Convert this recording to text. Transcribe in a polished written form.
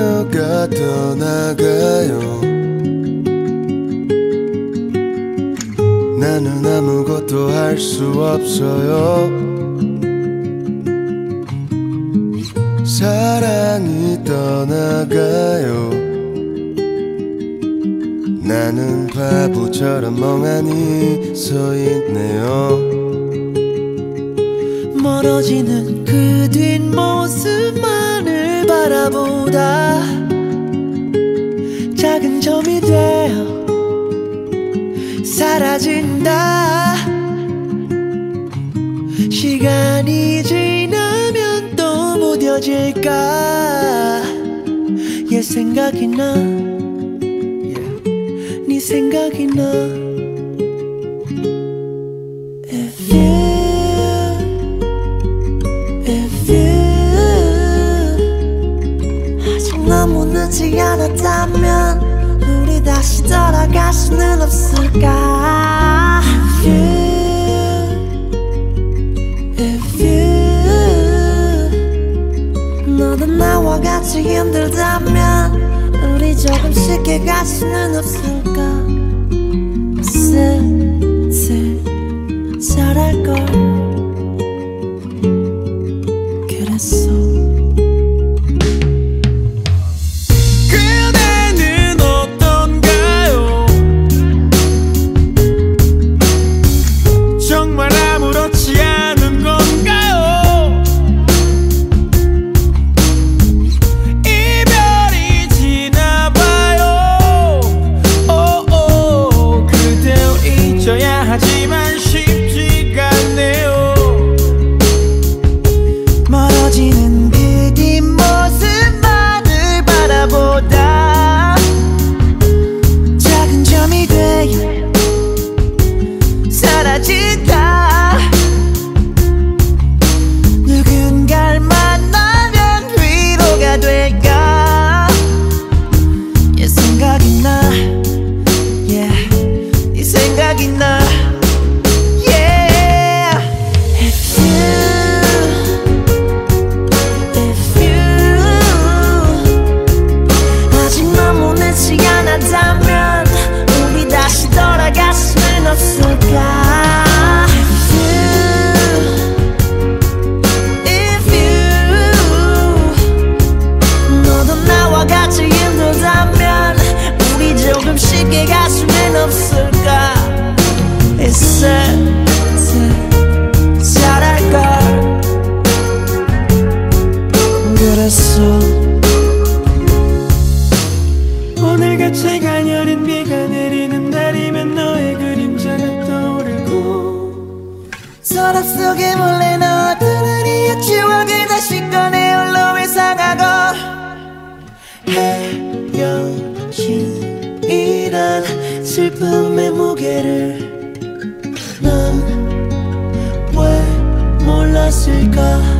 그녀가 떠나가요. 나는 아무것도 할 수 없어요. 사랑이 떠나가요. 나는 바보처럼 멍하니 서 있네요. 멀어지는 그 뒷모습만을 바라보다 작은 점이 되어 사라진다. 시간이 지나면 또 무뎌질까. 얘 생각이 나, 네 생각이 나. If you 아직 너무 늦지 않았다면 우리 다시 돌아갈 수는 없을까. If you 너도 나와 같이 힘들다면 우리 조금 쉽게 갈 수는 없을까. 슬슬 잘할걸. 그랬어. 하지만 쉽지가 않네요. 멀어지는 그 뒷모습만을 바라보다 작은 점이 되어 사라진다. 누군가를 만나면 위로가 될까. 얘 생각이 나, 네 생각이 나. 우리 다시 돌아갈 수는 없을까. If you 너도 나와 같이 힘들다면 우리 조금 쉽게 갈 수는 없을까. 슬슬 잘할걸. 그랬어. 오늘같이 가녀린 비가 내리는 날이면 너의 그림자가 떠오르고 서랍 속에 몰래 넣었던 우리의 추억을 다시 꺼내 홀로 회상하고 헤어짐이란 슬픔의 무게를 난 왜 몰랐을까.